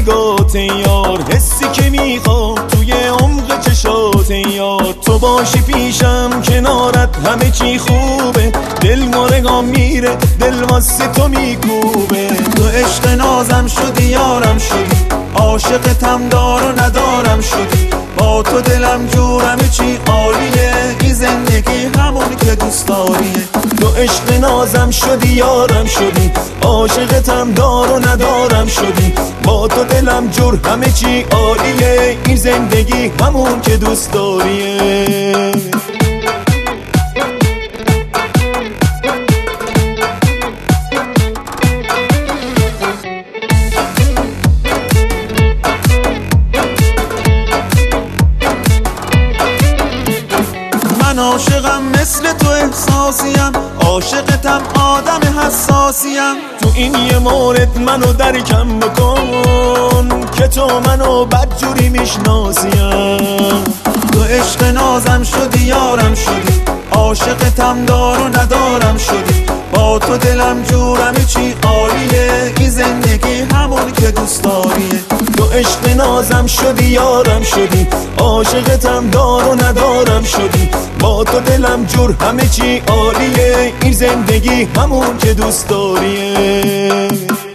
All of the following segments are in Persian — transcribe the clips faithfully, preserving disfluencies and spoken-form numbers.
نگات یار، حسی که میخوام توی عمق چشات یار. تو باشی پیشم کنارت همه چی خوبه، دل مرگام میره دل واسه تو میکوبه. تو عشق نازم شدی یارم شدی، عاشقتم دار و ندارم شدی. با تو دلم جور همه چی عالیه، این زندگی همون که دوست داریه. تو عشق نازم شدی یارم شدی، عاشقتم دار و ندارم شدی. با تو دلم جور همه چی عالیه، این زندگی همون که دوست داریه. من عاشقم مثل تو احساسیم، عاشقتم آدم حساسیم. تو این یه مورد منو درکم بکن که تو منو بدجوری میشناسیم. تو عشق نازم شدی یارم شدی، عاشقتم دار و ندارم شدی. با تو دلم جور همه چی عالیه، این زندگی همون که دوست داریه. تو عشق نازم شدی یارم شدی، عاشقتم دار و ندارم شدی. با تو دلم جور همه چی عالیه، این زندگی همون که دوست داریه.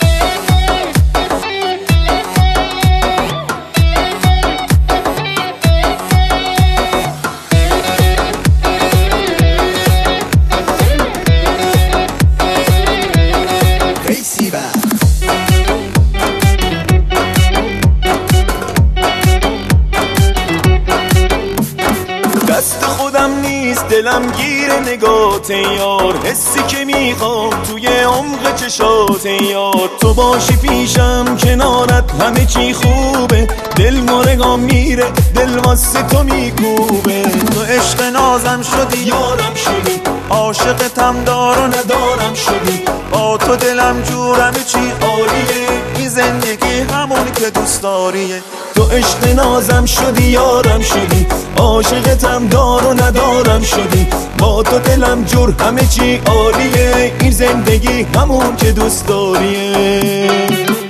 دست خودم نیست دلم گیر نگات یار، حسی که میخوام توی عمق چشات یار. تو باشی پیشم کنارت همه چی خوبه، دل مرگام میره دل واسه تو میکوبه. تو عشق نازم شدی یارم شدی، عاشقتم دار و ندارم شدی. با تو دلم جور همه چی عالیه، این زندگی همون که دوست داریه. تو عشق نازم شدی یارم شدی، عاشقتم دار و ندارم شدی. با تو دلم جور همه چی عالیه، این زندگی همون که دوست داریه.